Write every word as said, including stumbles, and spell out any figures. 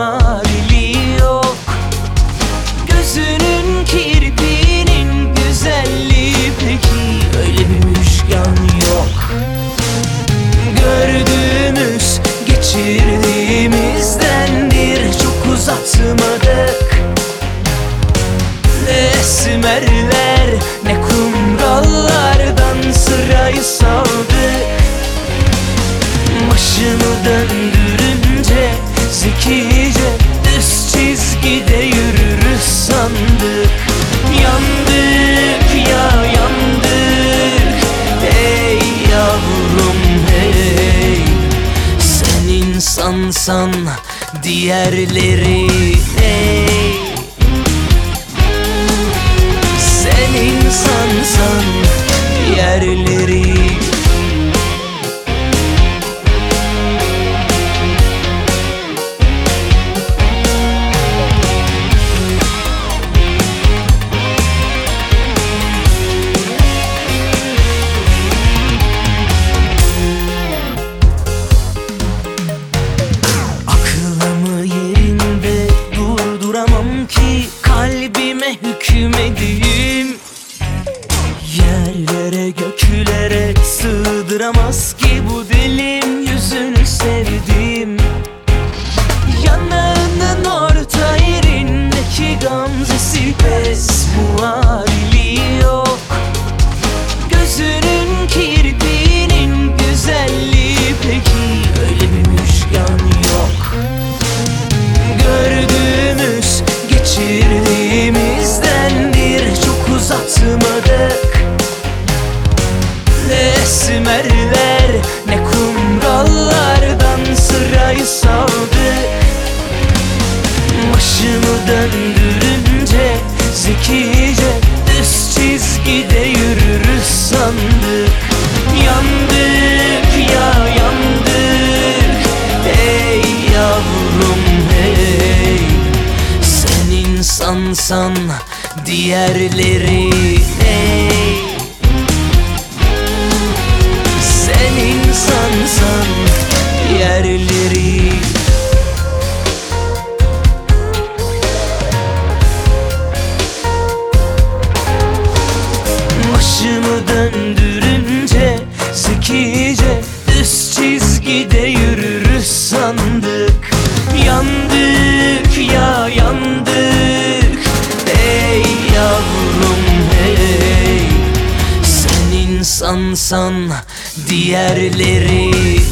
muadili yok. Gözünün kirpiğinin güzelliği peki öyle bir müşkan yok. Gördüğümüz geçirdiğimizdendir, çok uzatmadık. Ne esmerler ne kumrallardan sırayı saldık. Başımı döndürünce zekice düz çizgide yürürüz sandık. Yandık ya yandık, hey yavrum hey. Sen insansan diğerleri hey. Sen insansan diğerleri. Aklımı yerinde durduramam ki kalbime hükmedeyim. Yerlere göklere sığdıramaz ki bu dilim yüzünü sevdiğim. Yanağının orta yerindeki gamzesi pes muadili yok. Gözünün kirpiğinin güzelliği peki öyle bir müşkan yok. Gördüğümüz geçirdiğimizdendir, çok uzatmadık. Ne esmerler ne kumrallardan sırayı saldık. Başımı döndürünce zekice düz çizgide yürürüz sandık. Yandık ya yandık, hey yavrum hey. Sen insansan diğerleri hey. Sen insansan diğerleri. Başımı döndürünce zekice düz çizgide yürürüz sandık. Yandık ya yandık, hey yavrum hey. Sen insansan diğerleri.